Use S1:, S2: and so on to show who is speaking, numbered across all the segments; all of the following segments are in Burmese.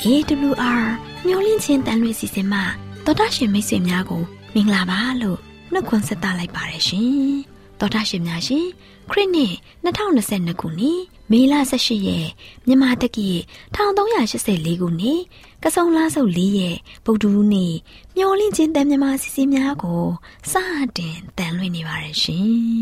S1: AWR မျောလင့်ချင်းတန်လွင့်စီစဉ်မှာတော်တာရှင်မိတ်ဆွေများကိုမင်္ဂလာပါလို့နှုတ်ခွန်းဆက်သလိုက်ပါရရှင်တော်တာရှင်များရှင်ခရစ်နှစ်2022ခုနှစ်မေလ18ရက်မြန်မာတက္ကီ1384ခုနှစ်ကဆုံလဆုပ်4ရက်ဗုဒ္ဓဟူးနေ့မျောလင့်ချင်းတန်မြန်မာစီစဉ်များကိုစတင်တန်လွင့်နေပါရရှင်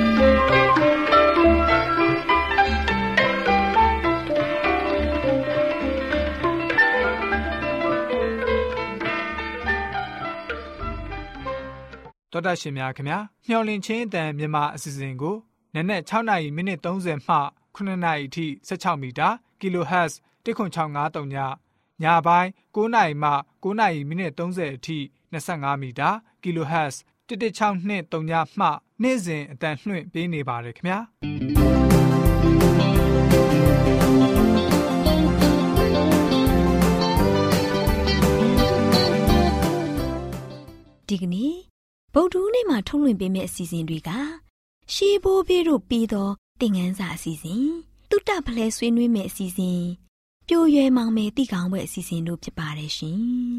S2: တော်တာရှင်များခင်ဗျာမျှော်လင့်ခြင်းအတန်မြန်မာအစီအစဉ်ကိုနက်နက်6နာရီမိနစ်30မှ9နာရီအထိ16မီတာ kHz 10653ညညပိုင်း9နာရီမှ9နာရီမိနစ်30အထိ25မီတာ kHz 11623ညမှနေ့စဉ်အတန်လွှင့်ပေးနေပါတယ်ခင်ဗျာ
S1: ဒီကနေ့ဗုဒ္ဓဟူးနေ့မှာထုတ်လွှင့်ပေးမယ့်အစီအစဉ်တွေကရှေးဘိုးဘေးတို့ပြီးသောသင်ခန်းစာအစီအစဉ်တုတ္တဖလဲဆွေးနွေးမယ့်အစီအစဉ်ပြိုရွယ်မောင်မယ်တိကောင်းပွဲအစီအစဉ်တို့ဖြစ်ပါတယ်ရှင်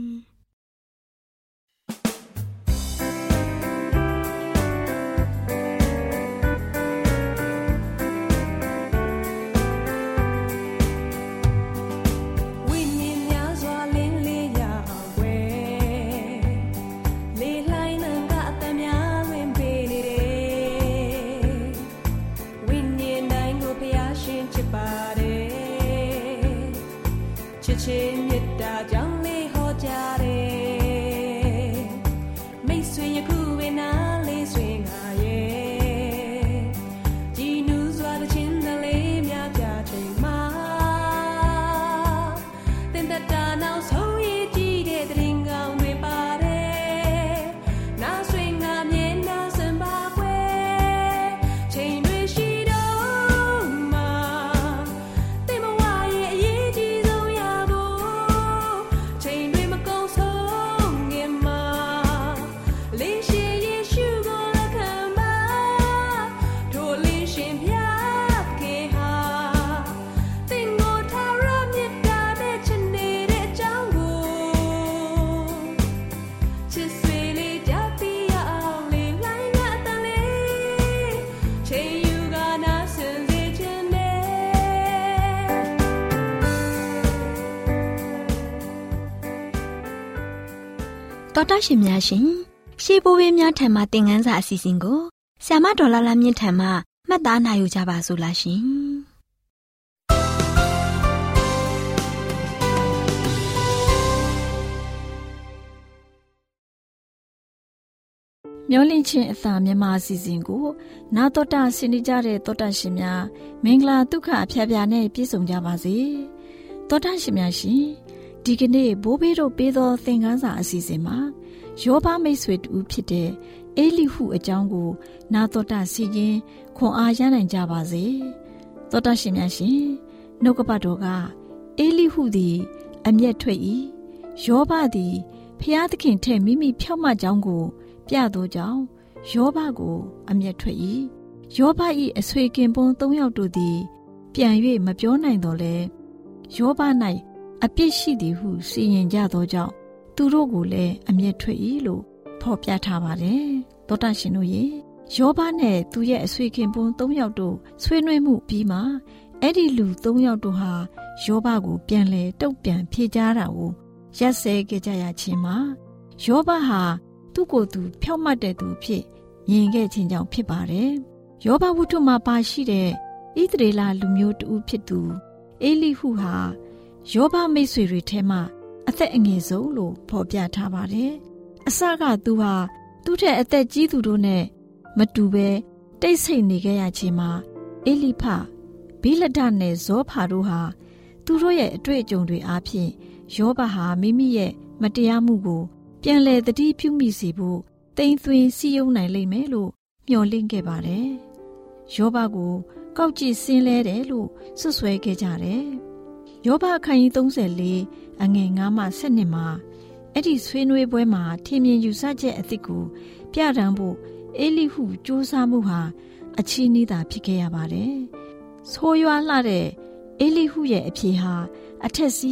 S1: တော်တာရှင်များရှင်ရှေးဘိုးဘေးများထံမှသင်ခန်းစာအစီအစဉ်ကိုဆ iam ဒေါ်လာလာမြင့်ထံမှမှတ်သားနိုင်ယူကြပါစို့လားရှင်
S3: မျောလင့်ချင်းအသာမြန်မာအစီအစဉ်ကိုနာတော်တာဆင်နေကြတဲ့တော်တာရှင်များမင်္ဂလာဒုက္ခအဖျားဖျားနဲ့ပြည့်စုံကြပါစေတော်တာရှင်များရှင်ဒီကနေ့ဘိုးဘေးတို့ပေးသောသင်ခန်းစာအစီအစဉ်မှာယောဘမိတ်ဆွေတူဖြစ်တဲ့အေလိဟုအကြောင်းကိုနာတော်တာစီရင်ခွန်အားရနိုင်ကြပါစေတော်တာရှင်များရှင်နှုတ်ကပတ်တော်ကအေလိဟုသည်အမျက်ထွက်၏ယောဘသည်ဖျားသခင်ထက်မိမိဖြောက်မှကြောင်းကိုပြသောကြောင့်ယောဘကိုအမျက်ထွက်၏ယောဘ၏အဆွေခင်ပွန်း3ယောက်တို့သည်ပြန်၍မပြောနိုင်တော့လဲယောဘ၌အပြစ်ရှိသည်ဟုစီရင်ကြသောကြောင့်သူတို့ကိုလည်းအမျက်ထွက်၏လို့ဖော်ပြထားပါတယ်သောတာရှင်တို့ရေယောဘနဲ့သူရဲ့အဆွေခင်ပွန်း3ယောက်တို့ဆွေးနွေးမှုပြီးမှအဲ့ဒီလူ3ယောက်တို့ဟာယောဘကိုပြန်လဲတုတ်ပြန်ဖြေကြားတာကိုရက်စဲကြကြရခြင်းမှာယောဘဟာသူ့ကိုယ်သူဖြောက်မှတ်တဲ့သူဖြစ်မြင်ခဲ့ခြင်းကြောင့်ဖြစ်ပါတယ်ယောဘဝတ္ထုမှာပါရှိတဲ့ဣသရေလလူမျိုးတူဖြစ်သူအေလိဟုဟာယောဘမိတ်ဆွေတွေထဲမှာအသက်အငယ်ဆုံးလို့ဖော်ပြထားပါတယ်။အစကသူဟာသူ့ထက်အသက်ကြီးသူတို့နဲ့မတူဘဲတိတ်ဆိတ်နေခဲ့ရခြင်းမှာအေလိဖဘိလဒနဲ့ဇောဖာတို့ဟာသူတို့ရဲ့အတွေ့အကြုံတွေအားဖြင့်ယောဘဟာမိမိရဲ့မတရားမှုကိုပြန်လည်သတိပြုမိစေဖို့တိမ်သွင်းစည်းရုံးနိုင်လိမ့်မယ်လို့မျှော်လင့်ခဲ့ပါတယ်။ယောဘကိုကောက်ကြည့်စင်းလဲတယ်လို့ဆွဆွဲခဲ့ကြတယ်။ယောဘအခန်းကြီး34အငယ်9မှ12မှာအဲ့ဒီဆွေးနွေးပွဲမှာထင်မြင်ယူဆချက်အသစ်ကိုပြတန်းဖို့အေလိဟုစူးစမ်းမှုဟာအချီးနှီးသာဖြစ်ခဲ့ရပါတယ်။ဆိုးရွားလှတဲ့အေလိဟုရဲ့အဖြေဟာအထက်စီး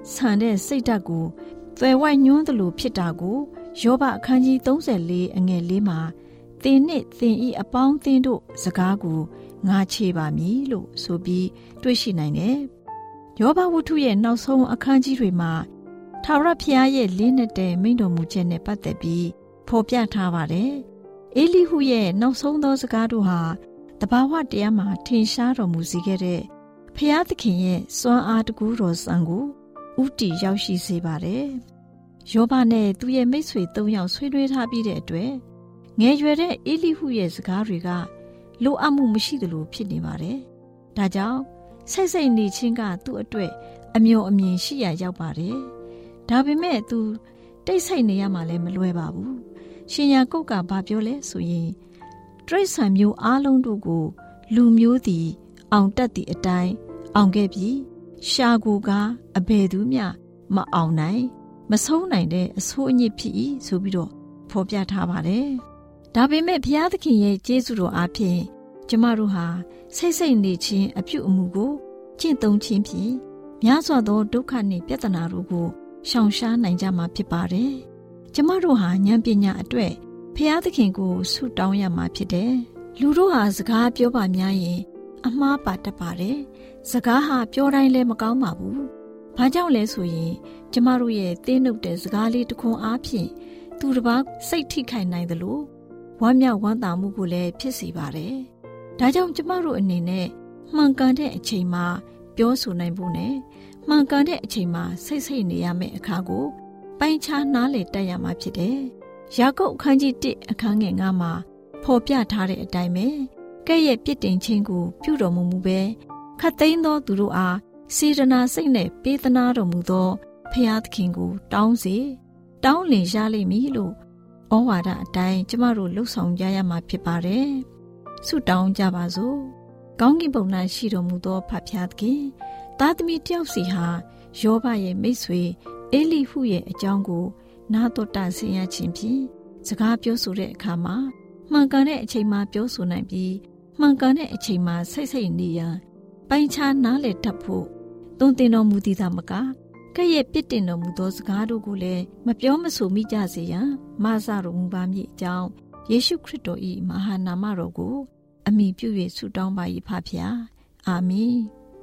S3: ဆန်တဲ့စိတ်ဓာတ်ကိုသွယ်ဝိုက်ညွှန်းသလိုဖြစ်တာကိုယောဘအခန်းကြီး34အငယ်4မှာသင်နှင့်သင်ဤအပေါင်းအသင်းတို့စကားကိုငါချေပါမည်လို့ဆိုပြီးတွေ့ရှိနိုင်တယ်။ယောဘဝတ္ထုရဲ့နောက်ဆုံးအခန်းကြီးတွေမှာထာဝရဘုရားရဲ့လေးနက်တဲ့မိန့်တော်မူချက်နဲ့ပတ်သက်ပြီးဖော်ပြထားပါတယ်။အေလိဟုရဲ့နောက်ဆုံးသောစကားတို့ဟာတဘာဝတရားမှာထင်ရှားတော်မူစေခဲ့တဲ့ဘုရားသခင်ရဲ့စွမ်းအားတကူတော်ဆံကိုဥတီရောက်ရှိစေပါတယ်။ယောဘနဲ့သူ့ရဲ့မိတ်ဆွေ3ယောက်ဆွေးနွေးထားပြီးတဲ့အတွက်ငယ်ရွယ်တဲ့အေလိဟုရဲ့စကားတွေကလိုအပ်မှုမရှိသလိုဖြစ်နေပါတယ်။ဒါကြောင့်စိတ်စိတ်နေခြင်းကသူ့အတွက်အမျှော်အမြင်ရှိရရောက်ပါတယ်။ဒါပေမဲ့သူတိတ်ဆိတ်နေရမှလည်းမလွယ်ပါဘူး။ရှင်ယာကုပ်ကဘာပြောလဲဆိုရင်တရိစ္ဆာန်မျိုးအားလုံးတို့ကိုလူမျိုးသည်အောင်တတ်သည့်အတိုင်းအောင်ခဲ့ပြီးရှာကိုကအဘယ်သူမျှမအောင်နိုင်မဆုံးနိုင်တဲ့အဆိုးအညစ်ဖြစ်၏ဆိုပြီးတော့ဖော်ပြထားပါတယ်။ဒါပေမဲ့ဘုရားသခင်ရဲ့ကျေးဇူးတော်အားဖြင့်ကျမတို့ဟာစိတ်စိတ်နေခြင်းအပြုအမူကိုကျင့်သုံးခြင်းဖြင့်များစွာသောဒုက္ခနှင့်ပြဿနာတို့ကိုရှောင်ရှားနိုင်ကြမှာဖြစ်ပါတယ်။ကျမတို့ဟာဉာဏ်ပညာအတွက်ဘုရားသခင်ကိုဆုတောင်းရမှာဖြစ်တယ်။လူတို့ဟာစကားပြောပါများရင်အမှားပါတတ်ပါတယ်။စကားဟာပြောတိုင်းလည်းမကောင်းပါဘူး။ဘာကြောင့်လဲဆိုရင်ကျမတို့ရဲ့သင်းနှုတ်တဲ့စကားလေးတစ်ခွန်းအားဖြင့်သူတစ်ပါးစိတ်ထိခိုက်နိုင်သလိုဝမ်းမြောက်ဝမ်းသာမှုကိုလည်းဖြစ်စေပါတယ်။ဒါကြောင့်ကျမတို့အနေနဲ့မှန်ကန်တဲ့အချိန်မှာပြောဆိုနိုင်ဖို့နဲ့မှန်ကန်တဲ့အချိန်မှာစိတ်စိတ်နေရမယ့်အခါကိုပိုင်းခြားနားလည်တတ်ရမှာဖြစ်တယ်။ယာကုပ်အခန်းကြီး1အခန်းငယ်9မှာဖော်ပြထားတဲ့အတိုင်းပဲကဲ့ရဲ့ပြစ်တင်ခြင်းကိုပြုတော်မမူပဲခတ်သိမ်းသောသူတို့အားစေတနာစိတ်နဲ့ပေးသနာတော်မူသောဖျားသခင်ကိုတောင်းစေတောင်းလင်ရလိမ့်မည်လို့ဩဝါဒအတိုင်းကျမတို့လှုပ်ဆောင်ကြရမှာဖြစ်ပါတယ်။ဆုတောင်းကြပါစို့။ကောင်းကင်ဘုံ၌ရှိတော်မူသောဖဖျားသခင်သားသမီးတယောက်စီဟာယောဘရဲ့မိတ်ဆွေအေလိဟုရဲ့အကြောင်းကိုနားတော်တာဆင်ရခြင်းဖြင့်စကားပြောဆိုတဲ့အခါမှာမှန်ကန်တဲ့အချိန်မှာပြောဆိုနိုင်ပြီးမှန်ကန်တဲ့အချိန်မှာစိတ်စိတ်နေရန်ပိုင်းခြားနားလည်တတ်ဖို့သွန်သင်တော်မူသည်သာမကကဲ့ရဲ့ပြစ်တင်တော်မူသောစကားတို့ကိုလည်းမပြောမဆိုမိကြစေရန်မဆတော်မူပါမည်အကြောင်းယေရှုခရစ်တော်၏မဟာနာမတော်ကိုအမိပြု၍ဆုတောင်းပါ၏ဖဖျားအာမင်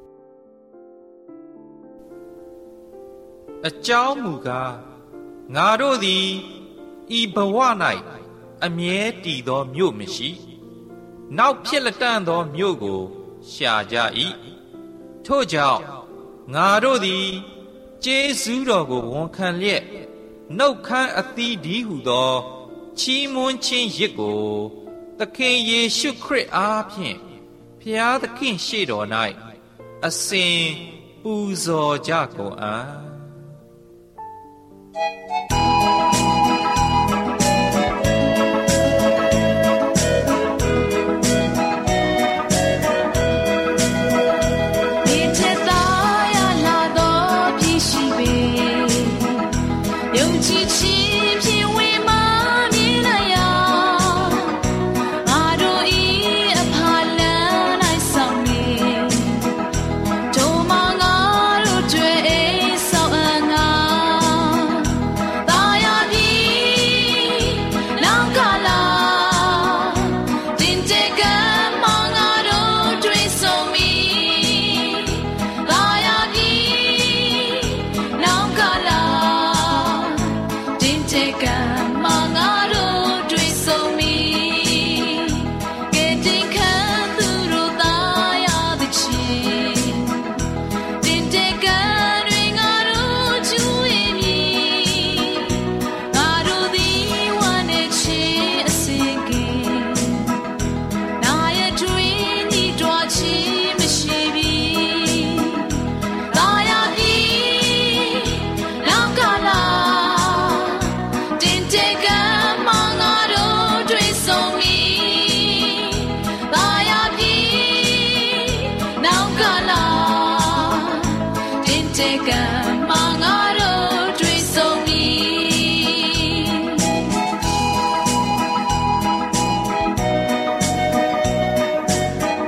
S4: အကြောင်းမူကားငါတို့သည်ဤဘဝ၌အမြဲတည်သောမြို့မရှိနောက်ဖြစ်လက်တန့်သောမြို့ကိုရှာကြ၏ထို့ကြောင့်ငါတို့သည်ကျေးဇူးတော်ကိုဝန်ခံလျက်နှုတ်ခမ်းအသီးဒီဟုသောချီးမွမ်းခြင်းရစ်ကိုသခင်ယေရှုခရစ်အားဖြင့်ဖျားသခင်ရှေ့တော်၌အစဉ်ပူဇော်ကြကုန်အံ့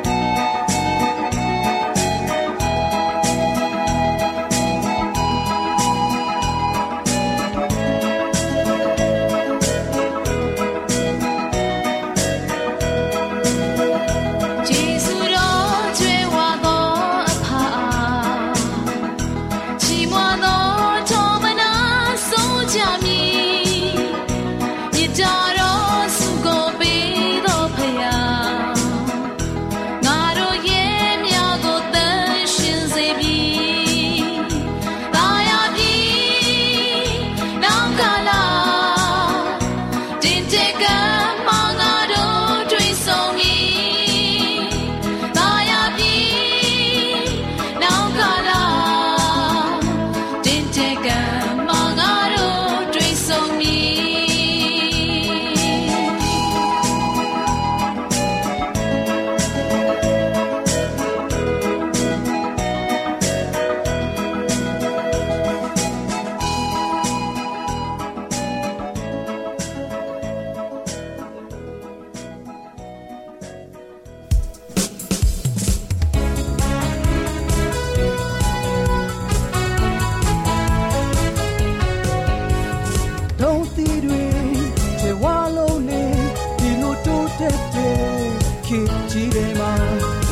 S5: တ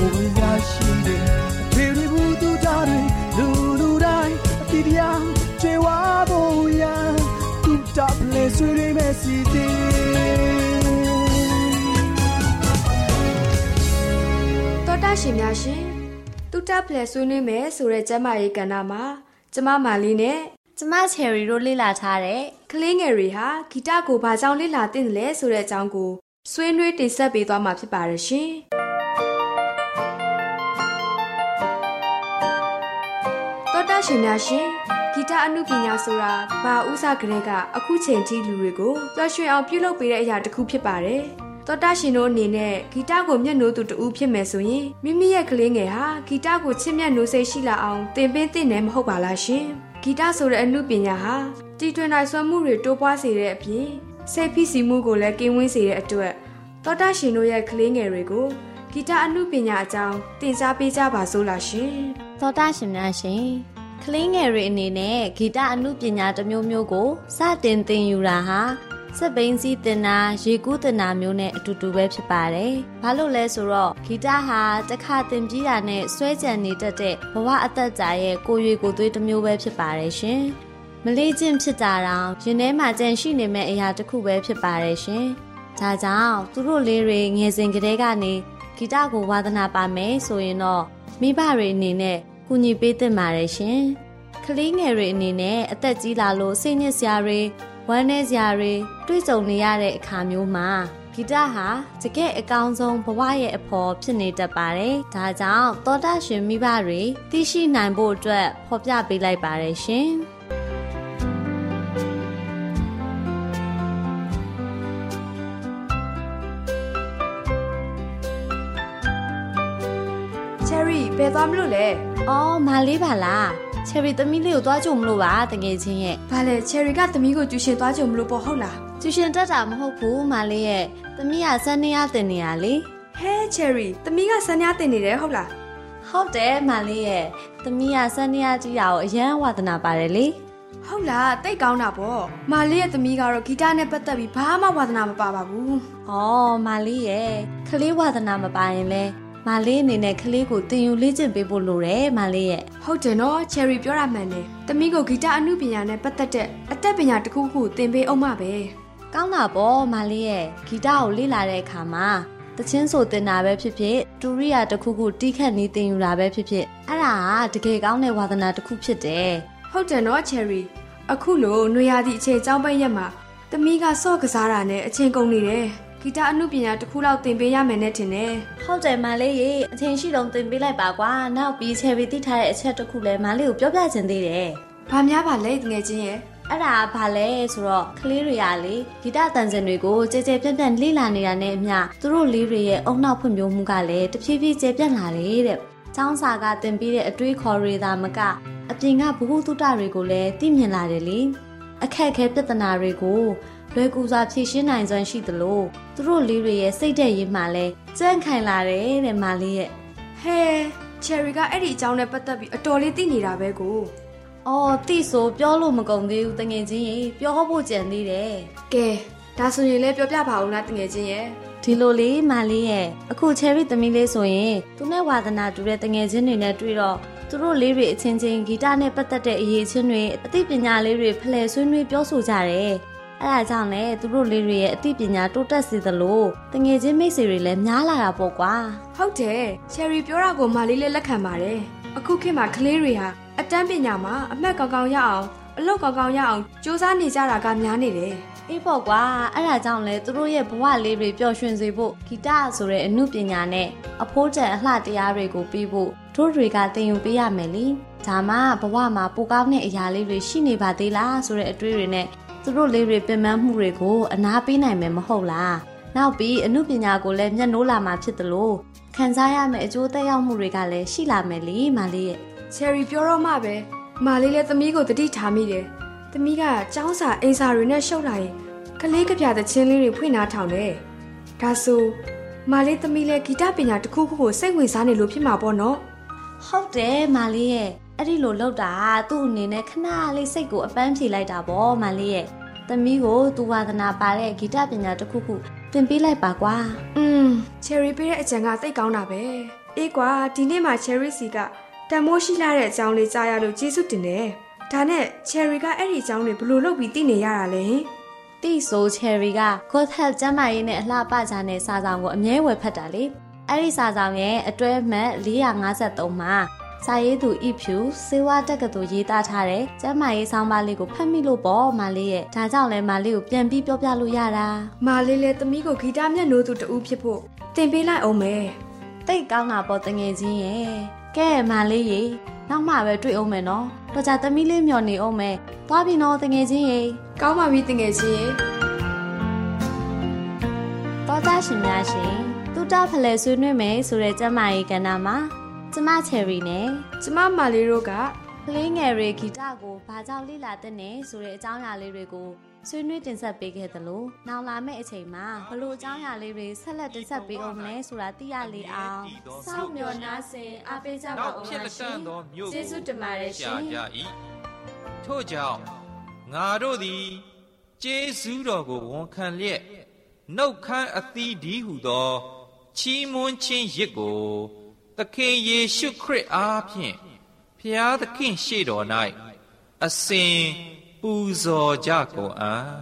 S5: ဘိုးရရှိတယ်ဖေရီဘူးတူတာတွေလူလူတိုင်းအပြည့်တရားကျွေးဝဖို့ရတူတာပလဲဆွေးရမယ်စီတီ
S6: တော်တာရှင်များရှင်တူတာပလဲဆွေးနွေးမယ်ဆိုတဲ့ကျမရေးကဏ္ဍမှာကျမမာလီနဲ့
S7: ကျမချယ်ရီတို့လေ့လာထားတဲ့
S6: ကလေးငယ်တွေဟာဂီတကိုဘာကြောင့်လေ့လာသင့်တယ်လဲဆိုတဲ့အကြောင်းကိုဆွေးနွေးတင်ဆက်ပေးသွားမှာဖြစ်ပါတယ်ရှင်တော်တာရှင်များရှင်ဂီတအနုပညာဆိုတာဘာဥစားကလေးကအခုချိန်ထိလူတွေကိုပျော်ရွှင်အောင်ပြုလုပ်ပေးတဲ့အရာတစ်ခုဖြစ်ပါတယ်တော်တာရှင်တို့အနေနဲ့ဂီတကိုမျက်နှိုးသူတူဖြစ်မယ်ဆိုရင်မိမိရဲ့ကလေးငယ်ဟာဂီတကိုချစ်မြတ်နိုးစိတ်ရှိလာအောင်သင်ပေးသင့်တယ်မဟုတ်ပါလားရှင်ဂီတဆိုတဲ့အနုပညာဟာတီထွင်နိုင်စွမ်းမှုတွေတိုးပွားစေတဲ့အပြင်စိတ်ဖိစီးမှုကိုလည်းကင်းဝေးစေတဲ့အတွက်တော်တာရှင်တို့ရဲ့ကလေးငယ်တွေကိုဂီတအနုပညာအကြောင်းသင်ကြားပေးကြပါစို့လားရှင်
S7: တော်တာရှင်များရှင်ကလေးငယ်တွေအနေနဲ့ဂီတအနုပညာတစ်မျိုးမျိုးကိုစတင်သင်ယူတာဟာစက်ဘိန်းစီးတင်တာရေကူးတင်တာမျိုးနဲ့အတူတူပဲဖြစ်ပါတယ်။ဘာလို့လဲဆိုတော့ဂီတဟာတစ်ခါသင်ပြီးတာနဲ့ဆွဲကြံနေတတ်တဲ့ဘဝအသက်ကြာရဲ့ကိုယ်ရွေကိုယ်သွေးတစ်မျိုးပဲဖြစ်ပါတယ်ရှင်။မလေးချင်းဖြစ်တာတောင်ရင်ထဲမှာကြံရှိနေမဲ့အရာတစ်ခုပဲဖြစ်ပါတယ်ရှင်။ဒါကြောင့်သူတို့လေးတွေငယ်စဉ်ကတည်းကနေဂီတကိုဝါသနာပါမယ်ဆိုရင်တော့မိဘတွေအနေနဲ့ကူညီပေးသင့်ပါတယ်ရှင်။ကလေးငယ်တွေအနေနဲ့အသက်ကြီးလာလို့စိတ်ညစ်စရာတွေဝမ်းနည်းစရာတွေတွေ့ကြုံနေရတဲ့အခါမျိုးမှာဂီတဟာတကယ့်အကောင်းဆုံးဘဝရဲ့အဖို့ဖြစ်နေတတ်ပါတယ်။ဒါကြောင့်သောတာရှင်မိဘတွေသိရှိနိုင်ဖို့အတွက်ဖော်ပြပေးလိုက်ပါတယ်ရှင်။
S6: ချယ်ရီဘယ်သွားမလို့လဲ
S7: ။အော်မာလေးပါလား။ချယ်ရီသမီးလေးကိုသွားကြုံမလို့ပါတကယ်ချင်းရဲ့
S6: ဘာလဲချယ်ရီကသမီးကိုကျူရှင်သွားကြုံမလို့ပေါ့ဟုတ်လား
S7: ကျူရှင်တက်တာမဟုတ်ဘူးမလေးရဲ့သမီးကစနေရတင်နေရလေ
S6: ဟဲချယ်ရီသမီးကစနေရတင်နေတယ်ဟုတ်လား
S7: ဟုတ်တယ်မလေးရဲ့သမီးကစနေရကြည့်တာကိုအရန်ဝါသနာပါတယ်လေ
S6: ဟုတ်လားတိတ်ကောင်းတာပေါ့မလေးရဲ့သမီးကတော့ဂီတနဲ့ပတ်သက်ပြီးဘာမှဝါသနာမပါပါဘူး
S7: အော်မလေးရဲ့ခလေးဝါသနာမပါရင်လဲမလေးအနေနဲ့ကလေးကိုတင်ယူလေ့ကျင့်ပေးဖို့လိုတယ်မလေးရဲ့
S6: ဟုတ်တယ်နော်ချယ်ရီပြောရမှန်တယ်သမီးကိုဂီတအနုပညာနဲ့ပတ်သက်တဲ့အတတ်ပညာတစ်ခုခုသင်ပေးအောင်မပဲ
S7: ကောင်းတာပေါ့မလေးရဲ့ဂီတကိုလေ့လာတဲ့အခါမှာတချင်းဆိုတင်တာပဲဖြစ်ဖြစ်တူရိယာတစ်ခုခုတီးခတ်နေတင်ယူတာပဲဖြစ်ဖြစ်အဲ့ဒါကတကယ်ကောင်းတဲ့ဝါသနာတစ်ခုဖြစ်တယ်
S6: ဟုတ်တယ်နော်ချယ်ရီအခုလိုနွေရာသီအချိန်ကျောင်းပိတ်ရက်မှာသမီးကစော့ကစားတာနဲ့အချိန်ကုန်နေတယ်ဂီတအနုပညာတစ်ခုလောက်သင်ပေးရမယ်နဲ့ထင်တယ်
S7: ဟုတ်တယ်မလေးရေအချိန်ရှိတော့သင်ပေးလိုက်ပါကွာနောက်ပြီးချယ်ရီသိထားတဲ့အချက်တစ်ခုလည်းမလေးကိုပြောပြချင်သေးတယ်
S6: ဘာများပါလဲငယ်ချင်းရဲ့
S7: အဲ့ဒါဘာလဲဆိုတော့ကလေးတွေကလေဂီတတန်စင်တွေကိုကြဲကြဲပြန့်ပြန့်လေ့လာနေတာနဲ့အမျှသူတို့လေးတွေရဲ့အုံနောက်ဖွံ့ဖြိုးမှုကလည်းတဖြည်းဖြည်းကျပြန့်လာတယ်တဲ့ကျောင်းစာကသင်ပေးတဲ့အတွေးခေါ်တွေသာမကအပြင်ကဘ ഹു တုတတွေကိုလည်းသိမြင်လာတယ်လေအခက်အခဲပြဿနာတွေကိုလွယ်ကူစွာဖြေရှင်းနိုင်စွမ်းရှိသလိုသူတို့လေးတွေရဲ့စိတ်ဓာတ်ရည်မှလည်းကြန့်ခိုင်လာတယ်တဲ့မလေးရဲ့
S6: ဟဲချယ်ရီကအဲ့ဒီအကြောင်းနဲ့ပတ်သက်ပြီးအတော်လေးသိနေတာပဲကို
S7: အော်သိဆိုပြောလို့မကုန်သေးဘူးတငယ်ချင်းရေပြောဖို့ကြံသေးတယ်
S6: ကဲဒါဆိုရင်လည်းပြောပြပါဦးလားတငယ်ချင်းရဲ့
S7: ဒီလိုလေးမလေးရဲ့အခုချယ်ရီသမီးလေးဆိုရင်သူနဲ့ဝါသနာတူတဲ့တငယ်ချင်းတွေနဲ့တွေ့တော့သူတို့လေးတွေအချင်းချင်းဂီတနဲ့ပတ်သက်တဲ့အရေးချင်းတွေအသိပညာလေးတွေဖလှယ်ဆွေးနွေးပြောဆိုကြတယ်အဲ့ဒါကြောင့်လည်းသူတို့လေးတွေရဲ့အသိပညာတိုးတက်စေသလိုတငယ်ချင်းမိတ်ဆွေတွေလည်းများလာတာပေါ့ကွာ
S6: ဟုတ်တယ်ချယ်ရီပြောတာကိုမလေးလည်းလက်ခံပါတယ်အခုခေတ်မှာကလေးတွေဟာအတန်းပညာမှာအမှတ်ကောင်းကောင်းရအောင်အလုပ်ကောင်းကောင်းရအောင်စူးစမ်းနေကြတာကများနေတယ်
S7: အေးပေါ့ကွာအဲ့ဒါကြောင့်လဲသူတို့ရဲ့ဘဝလေးတွေပျော်ရွှင်စေဖို့ဂီတဆိုတဲ့အမှုပညာနဲ့အဖိုးတန်အလှတရားတွေကိုပြီးဖို့တို့တွေကသင်ယူပေးရမယ်လीဒါမှဘဝမှာပိုကောင်းတဲ့အရာလေးတွေရှိနေပါသေးလားဆိုတဲ့အတွေးတွေနဲ့သူတို့လေးတွေပင်ပန်းမှုတွေကိုအနာပေးနိုင်မယ်မဟုတ်လားနောက်ပြီးအမှုပညာကိုလည်းမျက်နှိုးလာမှာဖြစ်တယ်လို့ခံစားရမယ့်အကျိုးသက်ရောက်မှုတွေကလည်းရှိလာမယ်လीမလေးရဲ့
S6: ချယ်ရီပြောတော့မှပဲမလေးလည်းသမီးကိုတတိထားမိတယ်သမီးကကျောင်းစာအိမ်စာတွေနဲ့ရှုပ်လာရင်ကလေးကပြတဲ့ချင်းလေးတွေဖွင့်နာထောင်တယ်ဒါဆိုမလေးသမီးလည်းဂီတပညာတစ်ခုခုကိုစိတ်ဝင်စားနေလို့ဖြစ်မှာပေါ့နော်
S7: ဟုတ်တယ်မလေးရဲ့အဲ့ဒီလိုလုပ်တာသူ့အနေနဲ့ခဏလေးစိတ်ကိုအပန်းဖြေလိုက်တာပေါ့မလေးရဲ့သမီးကိုသူဝါသနာပါတဲ့ဂီတပညာတစ်ခုခုသင်ပေးလိုက်ပါကွာ
S6: ချယ်ရီပေးတဲ့အကြံကသိကောင်းတာပဲအေးကွာဒီနေ့မှ Cherry စီကတန်မိုးရှိလာတဲ့အကြောင်းလေးကြားရလို့ကျေးဇူးတင်တယ်ဒါနဲ့ Cherry ကအဲ့ဒီအကြောင်းတွေဘယ်လိုလုပ်ပြီးသိနေရတာလဲ
S7: တိဆို Cherry က God Health ကျန်းမာရေးနဲ့အလှပကြတဲ့စာဆောင်ကိုအမြဲဝယ်ဖတ်တာလေအဲ့ဒီစာဆောင်ရဲ့အတွဲအမှတ်453မှာစာရေးသူဤဖြူစေဝါတက္ကသိုလ်ရေးသားထားတဲ့ကျမ်းမာရေးဆောင်းပါးလေးကိုဖတ်မိလို့ပေါ့မလေးရဲ့ဒါကြောင့်လဲမလေးကိုပြန်ပြီးပြောပြလို့ရတာ
S6: မလေးလည်းသမီးကိုဂီတမျက်နှိုးသူတူဖြစ်ဖို့သင်ပေးလိုက်အောင်မယ်
S7: တိတ်ကောင်းတာပေါ့တငယ်ချင်းရဲ့ကဲမလေးရေနောက်မှပဲတွေ့အောင်မယ်နော်တော့ကြသမီးလေးမျောနေအောင်မယ်သွားပြီနော်တငယ်ချင်းရေ
S6: ကောင်းပါပြီတငယ်ချင်းရေ
S7: တော်သားရှင်များရှင်တူတာဖလဲဆွေးနွေးမယ်ဆိုတဲ့ကျမ်းမာရေးကဏ္ဍမှာကျမ Cherry နဲ့
S6: ကျမမာလေးတို့က
S7: ကလေးငယ်တွေဂီတကိုဘာကြောင့်လေ့လာသင့်နေဆိုတဲ့အကြောင်းအရာလေးတွေကိုဆွေးနွေးတင်ဆက်ပေးခဲ့သလိုနောက်လာမယ့်အချိန်မှာဘလို့အကြောင်းအရာလေးတွေဆက်လက်တင်ဆက်ပေးအောင်လဲဆိုတာသိရလေအောင်စောင့်မျှော်နှားဆင်အားပေးကြပါဦးရှင်ကျေးဇူးတင်ပါတယ်ရှင်
S4: ထို့ကြောင့်ငါတို့သည်ကျေးဇူးတော်ကိုဝန်ခံလျက်နှုတ်ခမ်းအသီးဒီဟုသောချီးမွမ်းခြင်းရစ်ကိုသခင်ယေရှုခရစ်အားဖြင့်ဖျားသခင်ရှေ့တော်၌အစဉ်ပူဇော်ကြကုန်အံ့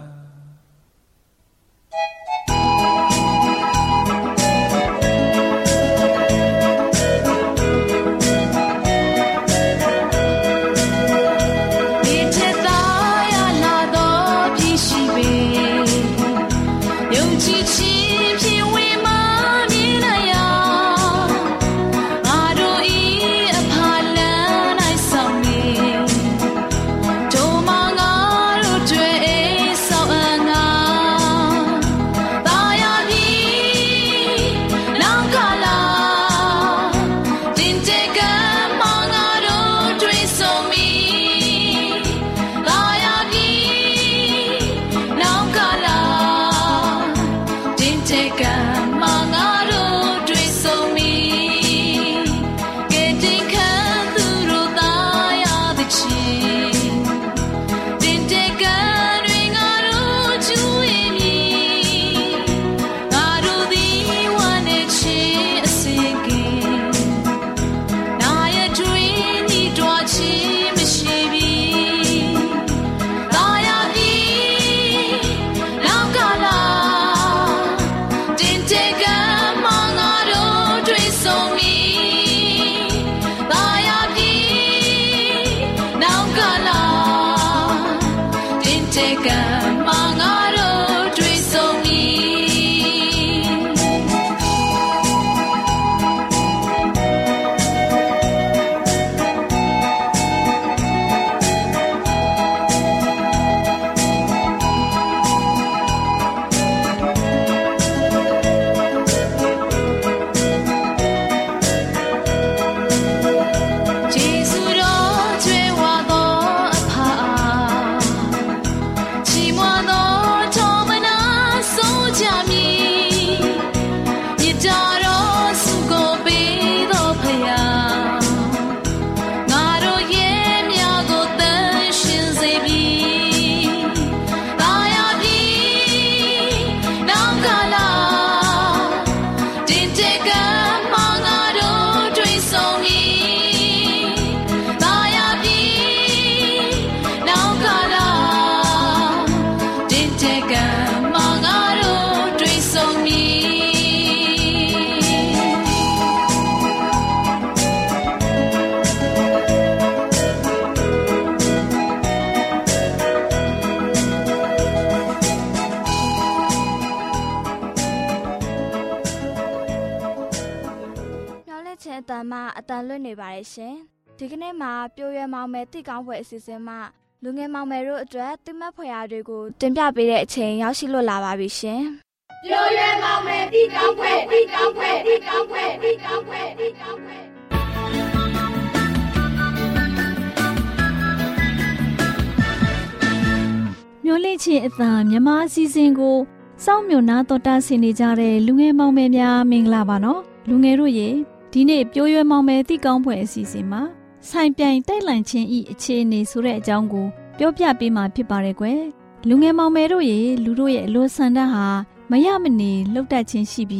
S8: အတန်မှအတန်လွတ်နေပါတယ်ရှင်ဒီကနေ့မှာပြိုရွယ်မောင်မယ်တိကောင်းဖွယ်အစီအစဉ်မှာလူငယ်မောင်မယ်တို့အတွက်တိမတ်ဖွယ်ရာတွေကိုတင်ပြပေးတဲ့အချိန်ရောက်ရှိလွတ်လာပါပြီရှင်
S9: ပြိုရွယ်မောင်မယ်တိကောင်းဖွယ်တိကောင်းဖွယ်တိကောင်းဖွယ်တိကောင်းဖွယ်တိကောင်းဖွယ်
S3: မျိုးလင့်ချင်းအတန်မြမအစီအစဉ်ကိုစောင့်မျှော်နာတော်တာဆင်နေကြတဲ့လူငယ်မောင်မယ်များမင်္ဂလာပါနော်လူငယ်တို့ရေဒီနေ့ပြိုရွယ်မောင်မယ်တိကောင်းဖွယ်အစီအစဉ်မှာဆိုင်ပြိုင်တိုက်လှန်ခြင်းဤအခြေအနေဆိုတဲ့အကြောင်းကိုပြောပြပေးမှာဖြစ်ပါတယ်ကွယ်လူငယ်မောင်မယ်တို့ရေလူတို့ရဲ့အလိုဆန္ဒဟာမရမနေလှုပ်တတ်ခြင်းရှိပြီး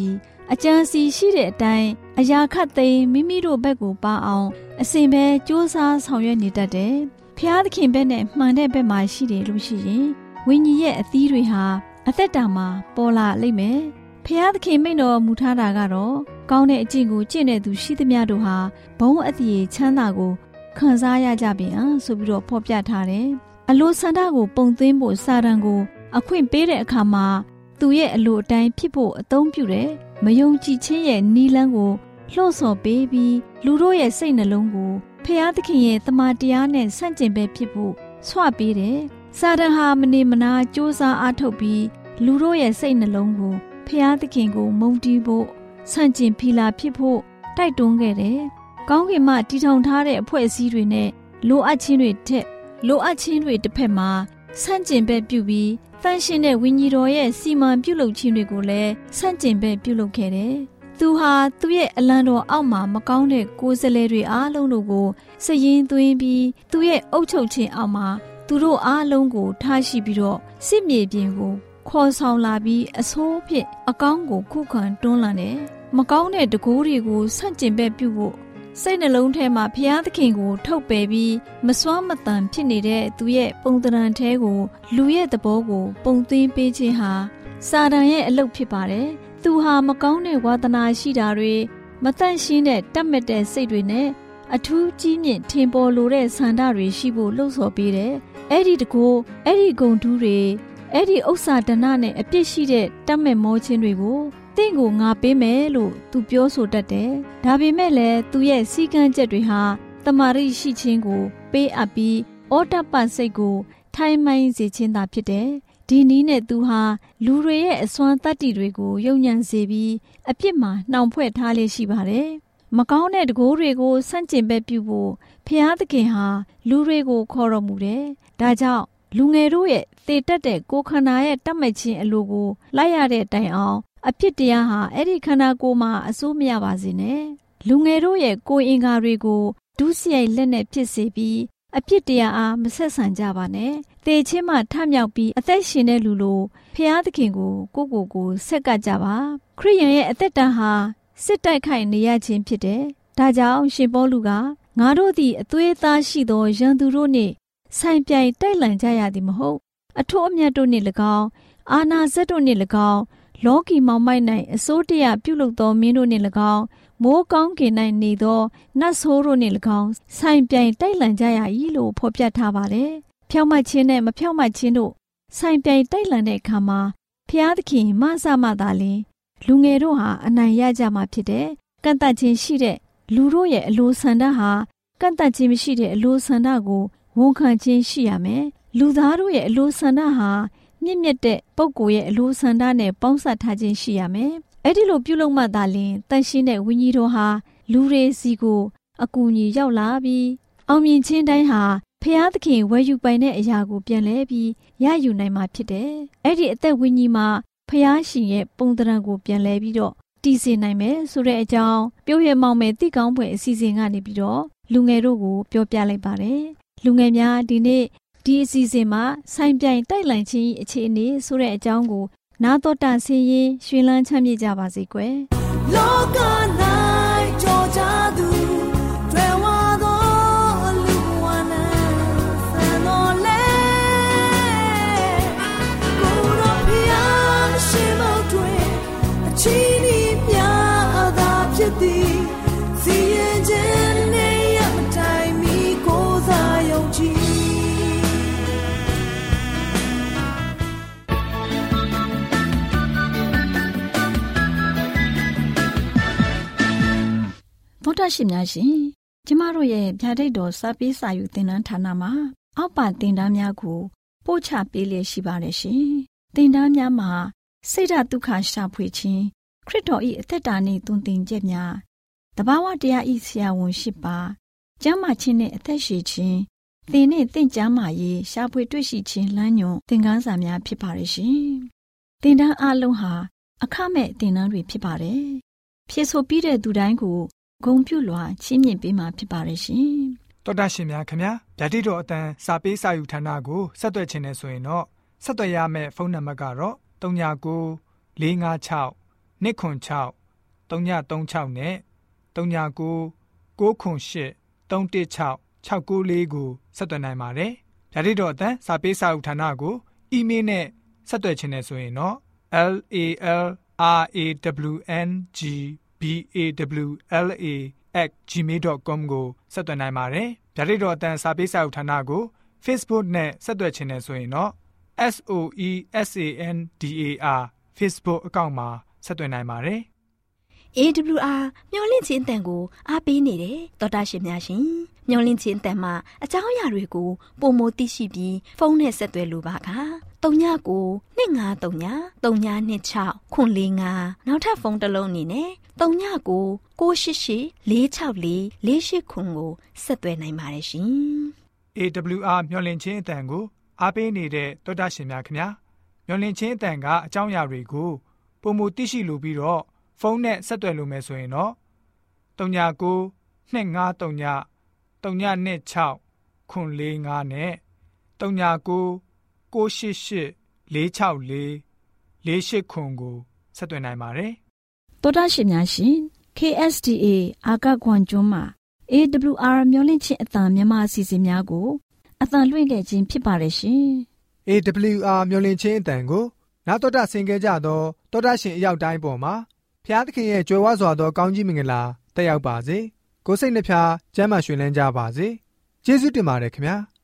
S3: အကြံစီရှိတဲ့အတိုင်းအရာခတ်သိမ်းမိမိတို့ဘက်ကိုပါအောင်အစဉ်ပဲစ조사ဆောင်ရွက်နေတတ်တယ်။ဖျားသခင်ဘက်နဲ့မှန်တဲ့ဘက်မှာရှိတယ်လို့ရှိရင်ဝိညာဉ်ရဲ့အသီးတွေဟာအသက်တာမှာပေါ်လာလိမ့်မယ်။ဖျားသခင်မိန့်တော်မူထားတာကတော့ကောင်းတဲ့အကျင့်ကိုကျင့်တဲ့သူရှိသမျှတို့ဟာဘုံအသရေချမ်းသာကိုခံစားရကြပြီဆိုပြီးတော့ဖော်ပြထားတယ်။အလိုဆန္ဒကိုပုံသွင်းဖို့စာတန်ကိုအခွင့်ပေးတဲ့အခါမှာသူရဲ့အလိုအတိုင်းဖြစ်ဖို့အသုံးပြုတယ်။မယုံကြည်ခြင်းရဲ့နီလန်းကိုလှုံ့ဆော်ပေးပြီးလူတို့ရဲ့စိတ်နှလုံးကိုဖျားသခင်ရဲ့တမန်တရားနဲ့ဆန့်ကျင်ဘက်ဖြစ်ဖို့ဆွပေးတယ်။စာတန်ဟာမနေမနာစ조사အားထုတ်ပြီးလူတို့ရဲ့စိတ်နှလုံးကိုဖျားသခင်ကိုမုန်းတီးဖို့ဆန့်ကျင်ဖီလာဖြစ်ဖို့တိုက်တွန်းခဲ့တယ်။ကောင်းကင်မှတည်ထောင်ထားတဲ့အဖွဲ့အစည်းတွေနဲ့လိုအပ်ခြင်းတွေထက်လိုအပ်ခြင်းတွေတစ်ဖက်မှာဆန့်ကျင်ဘက်ပြုပြီးတန်ရှင်းတဲ့ဝိညာဉ်တော်ရဲ့စီမံပြုလုပ်ခြင်းတွေကိုလည်းဆန့်ကျင်ဘက်ပြုလုပ်ခဲ့တယ်။သူဟာသူ့ရဲ့အလံတော်အောက်မှာမကောင်းတဲ့ကိုယ်စားလှယ်တွေအားလုံးတို့ကိုစည်ရင်းသွင်းပြီးသူ့ရဲ့အုပ်ချုပ်ခြင်းအောက်မှာသူတို့အားလုံးကိုထားရှိပြီးတော့စစ်မြေပြင်ကိုခေါ်ဆောင်လာပြီးအဆိုးဖြင့်အကောင်းကိုခုခံတွန်းလှန်တယ်။မကောင်းတဲ့တကိုးတွေကိုဆန့်ကျင်ဘက်ပြုဖို့စိတ်နှလုံးထဲမှာဖျားသခင်ကိုထုတ်ပယ်ပြီးမစွမ်းမတန်ဖြစ်နေတဲ့သူရဲ့ပုံသဏ္ဍာန်ထဲကိုလူရဲ့သဘောကိုပုံသွင်းပေးခြင်းဟာစာတန်ရဲ့အလုပ်ဖြစ်ပါတယ်။သူဟာမကောင်းတဲ့ဝါသနာရှိတာတွေမတန့်ရှင်းတဲ့တတ်မဲ့တဲ့စိတ်တွေနဲ့အထူးကြီးမြင့်ထင်ပေါ်လိုတဲ့ဆန္ဒတွေရှိဖို့လှုံ့ဆော်ပေးတယ်။အဲ့ဒီတကိုအဲ့ဒီဂုဏ်ထူးတွေအဲ့ဒီဥစ္စာဒနာနဲ့အပြစ်ရှိတဲ့တတ်မဲ့မောခြင်းတွေကိုတင့်ကိုငါပေးမယ်လို့သူပြောဆိုတတ်တယ်။ဒါပေမဲ့လည်းသူရဲ့စည်းကမ်းချက်တွေဟာတမာရိရှိခြင်းကိုပေးအပ်ပြီးဩတ္တပစိတ်ကိုထိုင်မှန်စေခြင်းသာဖြစ်တယ်။ဒီနည်းနဲ့သူဟာလူတွေရဲ့အစွမ်းတတ္တိတွေကိုယုံညံ့စေပြီးအပြစ်မှာနှောင်ဖွဲ့ထားလေရှိပါတယ်။မကောင်းတဲ့တကိုးတွေကိုဆန့်ကျင်ဘက်ပြုဖို့ဖျားသခင်ဟာလူတွေကိုခေါ်တော်မူတယ်။ဒါကြောင့်လူငယ်တို့ရဲ့သေတတ်တဲ့ကိုယ်ခန္ဓာရဲ့တတ်မှတ်ခြင်းအလိုကိုလိုက်ရတဲ့တိုင်အောင်အဖြစ်တရားဟာအဲ့ဒီခန္ဓာကိုယ်မှာအစိုးမရပါစေနဲ့လူငယ်တို့ရဲ့ကိုယ်အင်္ဂါတွေကိုဒုစရိုက်လက်နဲ့ဖြစ်စေပြီးအဖြစ်တရားအားမဆက်ဆံကြပါနဲ့သေခြင်းမှထမြောက်ပြီးအသက်ရှင်တဲ့လူလိုဖျားသခင်ကိုကိုဆက်ကပ်ကြပါခရိယန်ရဲ့အသက်တာဟာစစ်တိုက်ခိုက်နေရခြင်းဖြစ်တယ်ဒါကြောင့်ရှင်ပေါလုကငါတို့သည်အသွေးသားရှိသောရန်သူတို့နှင့်ဆိုင်ပြိုင်တိုက်လှန်ကြရသည်မဟုတ်အထွတ်အမြတ်တို့နှင့်၎င်းအာနာဇက်တို့နှင့်၎င်းလောကီမောင်မိုက်၌အစိုးတရားပြုလုပ်သောမင်းတို့နှင့်၎င်းမိုးကောင်းကင်၌နေသောနတ်ဆိုးတို့နှင့်၎င်းဆိုင်ပြိုင်တိုက်လှန်ကြရ၏လို့ဖော်ပြထားပါတယ်။ဖြောင့်မတ်ခြင်းနဲ့မဖြောင့်မတ်ခြင်းတို့ဆိုင်ပြိုင်တိုက်လှန်တဲ့အခါမှာဖျားသခင်မဆမသာလင်လူငယ်တို့ဟာအနိုင်ရကြမှာဖြစ်တယ်။ကန့်သတ်ခြင်းရှိတဲ့လူတို့ရဲ့အလိုဆန္ဒဟာကန့်သတ်ခြင်းမရှိတဲ့အလိုဆန္ဒကိုဝန်ခံခြင်းရှိရမယ်။လူသားတို့ရဲ့အလိုဆန္ဒဟာမြင့်မြတ်တဲ့ပုဂ္ဂိုလ်ရဲ့အလိုဆန္ဒနဲ့ပေါင်းစပ်ထားခြင်းရှိရမယ်။အဲ့ဒီလိုပြုလုပ်မှသာလျှင်တန်ရှင်းတဲ့ဝိညာဉ်တော်ဟာလူတွေစီကိုအကူအညီရောက်လာပြီးအောင်မြင်ခြင်းတိုင်းဟာဖျားသခင်ဝယ်ယူပိုင်တဲ့အရာကိုပြန်လဲပြီးရယူနိုင်မှာဖြစ်တယ်။အဲ့ဒီအသက်ဝိညာဉ်မှာဖျားရှင်ရဲ့ပုံသဏ္ဍာန်ကိုပြန်လဲပြီးတော့တည်စေနိုင်မယ်ဆိုတဲ့အကြောင်းပြောရမောင်မယ်တိကောင်းဖွယ်အစီအစဉ်ကနေပြီးတော့လူငယ်တို့ကိုပြောပြလိုက်ပါတယ်။လူငယ်များဒီနေ့ဒီအစီအစဉ်မှာဆိုင်ပြိုင်တိုက်လှန်ခြင်းအခြေအနေဆိုတဲ့အကြောင်းကိုနာတော်တာဆင်းရင်ရွှင်လန်းချမ်းမြေ့ကြပါစေကွယ်လောက၌ကြောကြသူတွေဝါသောလူဝနာဆန်တော်လေကိုရောဖျားရှိမတွေအချီးနီးမြသာဖြစ်သည်စီရင်ခြင်းနဲ့ရမတိုင်မီကိုစားယုံကြည်သောတာရှင်များရှင်ကျမတို့ရဲ့ဗျာဒိတ်တော်စာပေးစာယူသင်တန်းဌာနမှာအောက်ပါသင်တန်းများကိုပို့ချပေးလျက်ရှိပါတယ်ရှင်သင်တန်းများမှာစိတ်ဓာတ်ဒုက္ခရှာဖွေခြင်းခရစ်တော်၏အသက်တာနှင့်သွန်သင်ချက်များတဘာဝတရား၏ဆရာဝန်ရှိပါကျမ်းမာခြင်းနှင့်အသက်ရှည်ခြင်းသင်နှင့်သင်ကျမ်းမာရေးရှာဖွေတွေ့ရှိခြင်းလမ်းညွန်သင်ခန်းစာများဖြစ်ပါရဲ့ရှင်သင်တန်းအလုံးဟာအခမဲ့သင်တန်းတွေဖြစ်ပါတယ်ဖြည့်ဆိုပြီးတဲ့သူတိုင်းကိုဂုဏ်ပြုလွှာချီးမြှင့်ပေးမှာဖြစ်ပါရဲ့ရှင်
S2: တော်တာရှင်များခင်ဗျာဓာတိတော်အတန်းစာပေးစာယူဌာနကိုဆက်သွယ်ခြင်းနဲ့ဆိုရင်တော့ဆက်သွယ်ရမယ့်ဖုန်းနံပါတ်ကတော့39 656 296 3936နဲ့3998316316ကိုဆက်သွင်းနိုင်ပါတယ်။ဓာတ်တော်အတန်းစာပေးစာဥထာဏာကိုအီးမေးလ်နဲ့ဆက်သွယ်ခြင်းနဲ့ဆိုရင်တော့LALRAWNGBAWLA@gmail.com ကိုဆက်သွင်းနိုင်ပါတယ်။ဓာတ်တော်အတန်းစာပေးစာဥထာဏာကို Facebook နဲ့ဆက်သွယ်ခြင်းနဲ့ဆိုရင်တော့SOESANDAR Facebook အကောင့်မှာဆက်သွင်းနိုင်ပါတယ်။
S1: AWR မျော်လင့်ခြင်းအတန်ကိုအားပေးနေတယ်တော်တာရှင်များရှင်မျော်လင့်ခြင်းအတန်မှာအကြောင်းအရာတွေကိုပုံမသိရှိပြီးဖုန်းနဲ့ဆက်သွယ်လိုပါက3992232645နောက်ထပ်ဖုန်းတစ်လုံးအနေနဲ့399688464489ကိုဆက်သွယ်နိုင်ပါတယ်ရှင်
S2: AWR မျော်လင့်ခြင်းအတန်ကိုအားပေးနေတဲ့တော်တာရှင်များခင်ဗျာမျော်လင့်ခြင်းအတန်ကအကြောင်းအရာတွေကိုပုံမသိရှိလိုပြီးတော့ဖုန်းနဲ့ဆက်သွယ်လို့မယ်ဆိုရင်တော့399253392645နဲ့3998846448ကိုဆက်သွင်းနိုင်ပါတယ်
S3: ။သောတာရှင်များရှင် KSTA အာကခွန်ကျွန်းမှာ AWR မျိုးလင့်ချင်းအတံမြန်မာအစီအစဉ်များကိုအတံလွှင့်ခဲ့ခြင်းဖြစ်ပါတယ်ရှင်
S2: ။ AWR မျိုးလင့်ချင်းအတံကိုနာတော်တာဆင် गे ကြတော့သောတာရှင်အရောက်တိုင်းပေါ်မှာဖျားသခင်ရဲ့ကြွယ်ဝစွာသောကောင်းကြီးမင်္ဂလာတက်ရောက်ပါစေ။ကိုယ်စိတ်နှဖျားကျမ်းမာရွှင်လန်းကြပါစေ။ကျေးဇူးတင်ပါတယ်ခင်ဗျာ။